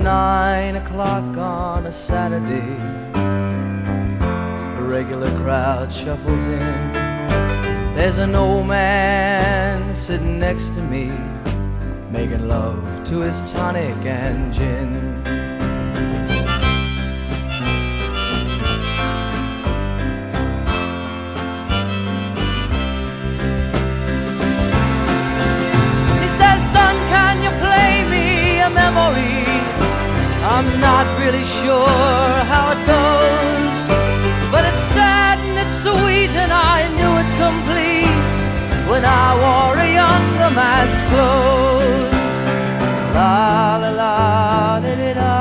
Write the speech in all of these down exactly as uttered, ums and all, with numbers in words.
nine o'clock on a Saturday. A regular crowd shuffles in. There's an old man sitting next to me, making love to his tonic and gin. He says, son, can you play me a memory? I'm not really sure how it goes, but it's sad and it's sweet, and I knew it complete when I wore a younger man's clothes. La la la li li la,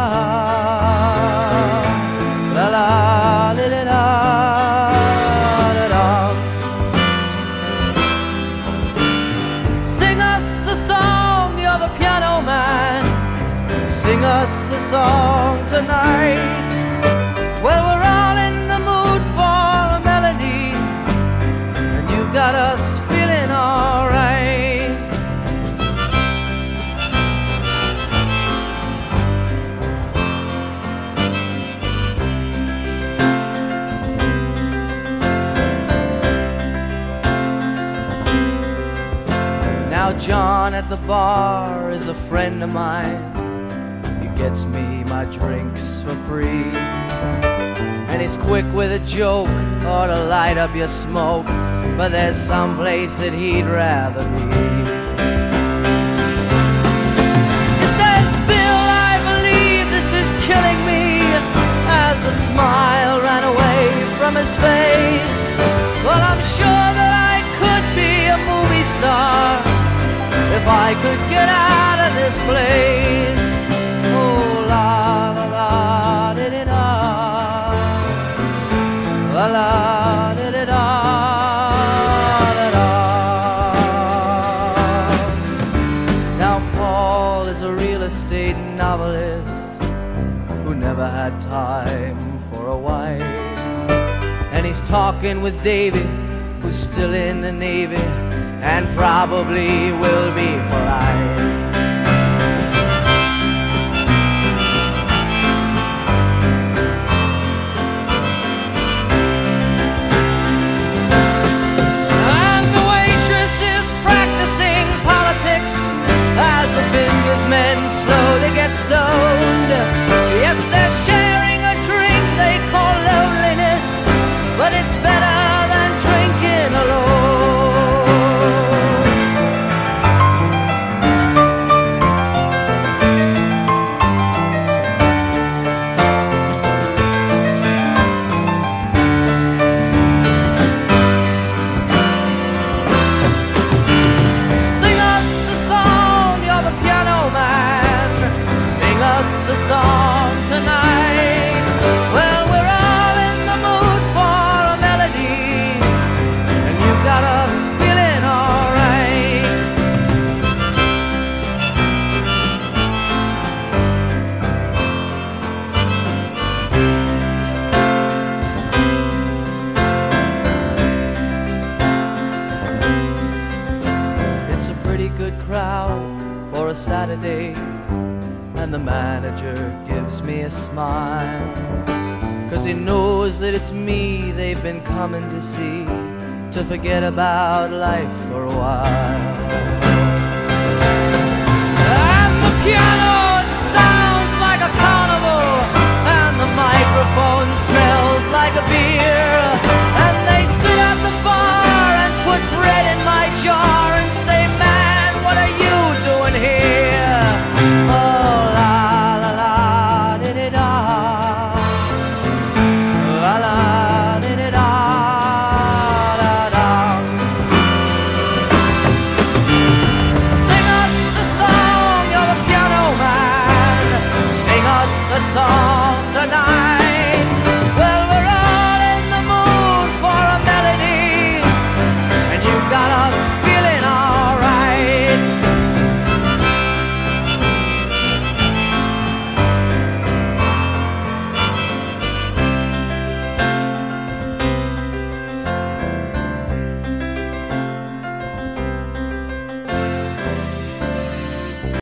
la la li li la, la la. Sing us a song, you're the piano man. Sing us a song tonight. Well, we're all in the mood for a melody, and you've got us feeling alright. Now John at the bar is a friend of mine. He gets me my drinks for free, and he's quick with a joke or to light up your smoke, but there's some place that he'd rather be. He says, Bill, I believe this is killing me, as a smile ran away from his face. Well, I'm sure that I could be a movie star if I could get out of this place. Oh, la la la di di da, la la di di da, da da. Now Paul is a real estate novelist who never had time for a wife, and he's talking with David, who's still in the Navy and probably will be for life. And the waitress is practicing politics as the businessmen slowly get stoned. Yes, they're sharing a drink they call loneliness, but it's better than drinking alone. A song tonight. Well, we're all in the mood for a melody, and you've got us feeling alright. It's a pretty good crowd for a Saturday, and the manager gives me a smile, 'cause he knows that it's me they've been coming to see, to forget about life for a while.